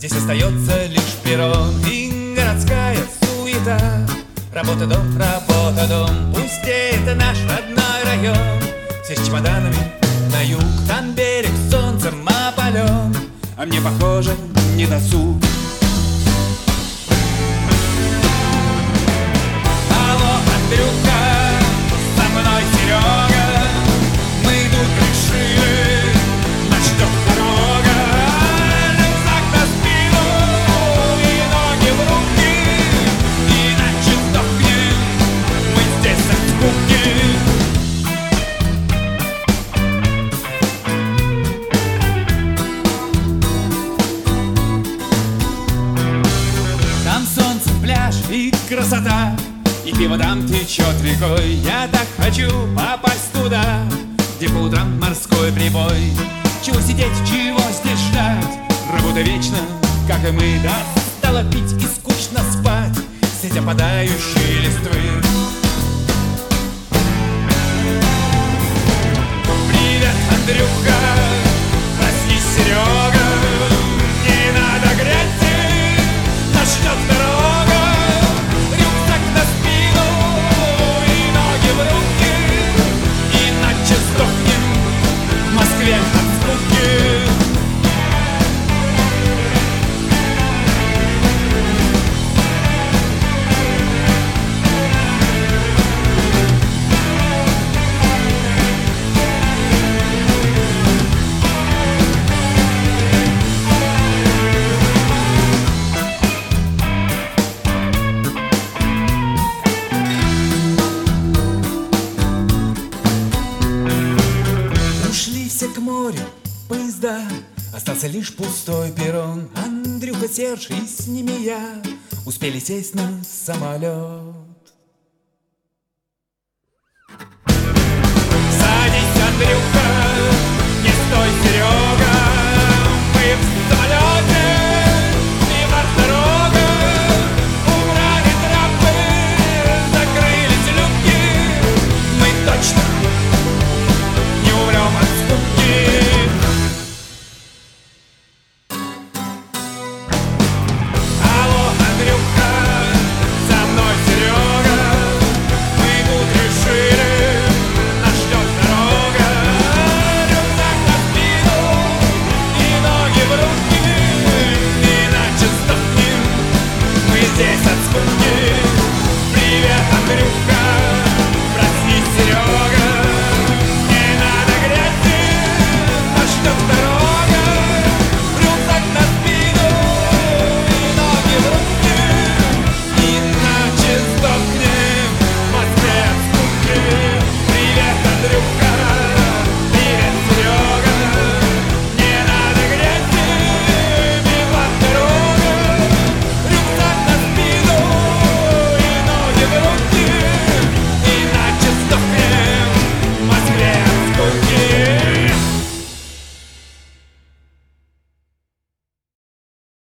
Здесь остается лишь перрон и городская суета. Работа, дом, пустеет наш родной район. Все с чемоданами на юг, там берег солнцем опален, а мне, похоже, не досуг. Алло, Андрюха, со мной Серега, мы тут решили, нас ждет дорога. Рюкзак на спину и ноги в руки, иначе сдохнем мы здесь от скуки. Там солнце, пляж и красота, и пиво там течет рекой. Я так хочу попасть туда, где по утрам морской прибой. Чего сидеть, чего здесь ждать? Работа вечна, как и мы. Да, стало пить и скучно спать среди опадающей листвы. Привет, Андрюха, проснись, Серега, не надо грязи, нас ждет дорога. Рюкзак на спину и ноги в руки, иначе сдохнем в Москве от скуки. Ушли все к морю поезда, остался лишь пустой перрон. Андрюха, Серж и с ними я успели сесть на самолет. Садись, Андрюха, не стой, Серега, мы в самолете.